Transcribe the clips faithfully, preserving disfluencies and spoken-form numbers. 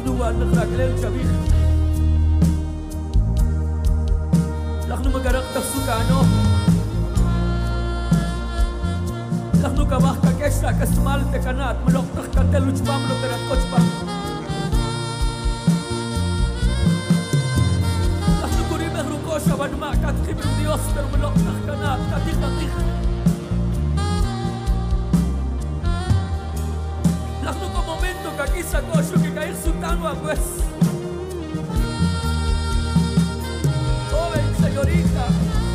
אנחנו רק ליל שביך אנחנו מגרח תפסוקנו אנחנו כבח כקשע כסמל תקנת מלוך תחקתל וצ'פם לא תרתקות שפם אנחנו קוראים מרוקו שבדמה כתחים ודיוסטר מלוך תחקנת כתיך כתיך אנחנו כמומנטו ככיסה קושו ככאיר סולטנו הגוס señorita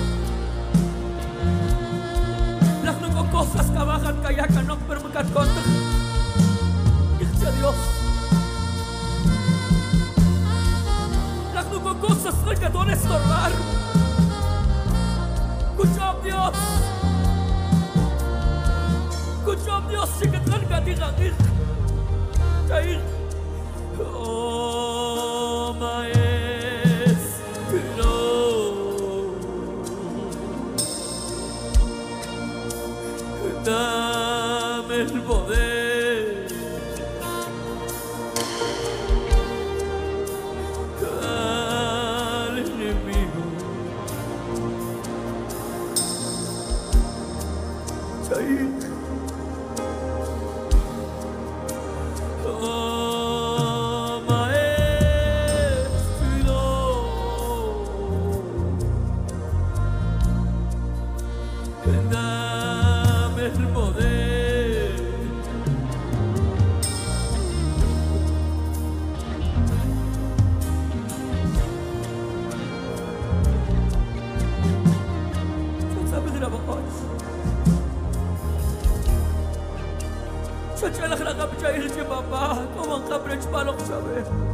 אנחנו con cosas que bajan kayakan no permekat kontak ikhtiar Dios אנחנו con cosas que te van a estorbar good job Dios good job Dios si que te van a dir kair oh my dame el poder al enemigo Chair oh maestro dame el poder sabi nila ba coach siya lang nakapitsahin si Papa kumang coverage palok sabi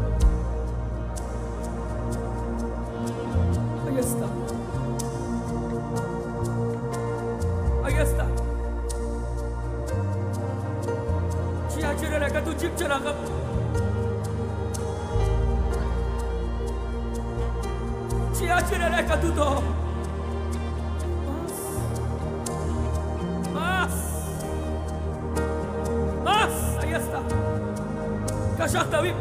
ahí está ahí está ka tu chip chara ka Chia chira ka tu to Más Más Ahí está Kashak tabib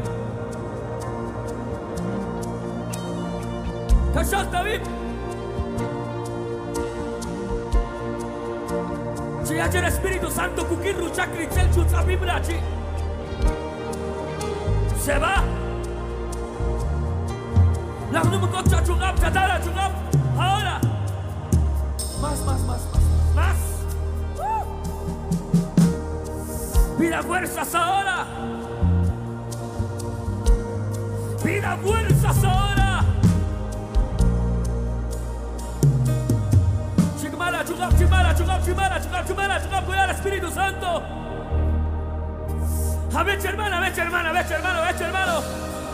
Kashak tabib Chia chira Espíritu Santo kukirru chakri chelchu tsabibrachi se va la no cocha chungap chatara chungap ahora más más más más más uh. pida fuerzas ahora pida fuerzas ahora chigmala chungap chigmala chungap chigmala chungap chigmala chungap cuida al Espíritu Santo a ver hermana a ver hermana a ver hermano a ver hermano